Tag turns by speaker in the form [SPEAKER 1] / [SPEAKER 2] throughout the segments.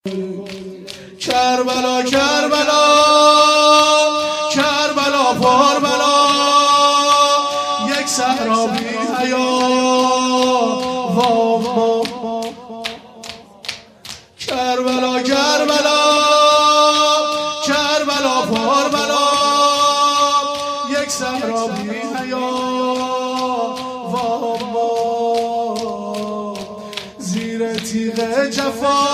[SPEAKER 1] کربلا کربلا کربلا پر بلا، یک صحرا بی حیا وا. کربلا کربلا کربلا پر بلا، یک صحرا بی حیا وا. زیر تیغ جفا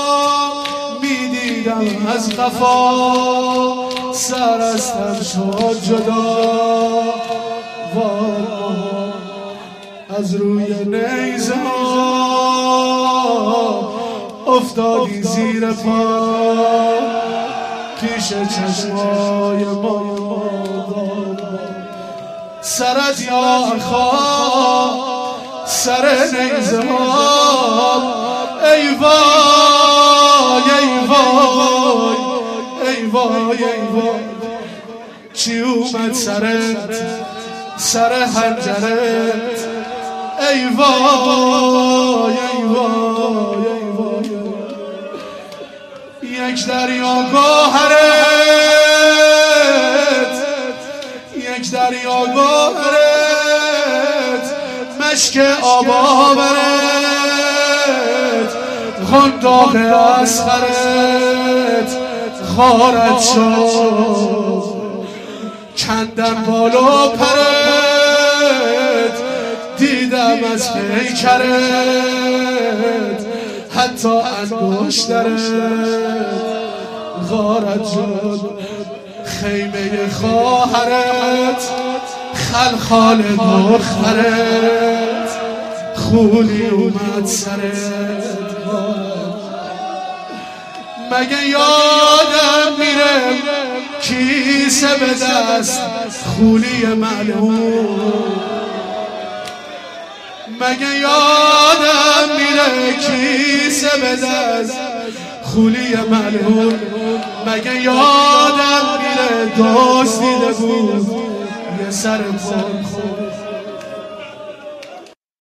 [SPEAKER 1] میدیدم از قفا، سر از تن شد جدا وا. از روی نیزه افتادی زیر پا، پیش چشمای ما. سرت یا خا سر نیزه ها، ای وای ای وای ای وای ای وای. چی اومد سر حنجرت، ای وای ای وای ای وای. یک دریا گوهرت، یک دریا گوهرت، مشک آبا برت، غنداق اصغرت خارت شد. کندن بالو پرت، دیدم از پیکرت حتی انگشترت غارت شد. خیمه خواهرت خلخال دخترت، خولی اومد سرت. مگه یادم میره کیسه به دست خولی معلوم، مگه یادم میره کیسه به دست خولی معلوم، مگه یادم میره دوست دیده بود یه سر پر خود.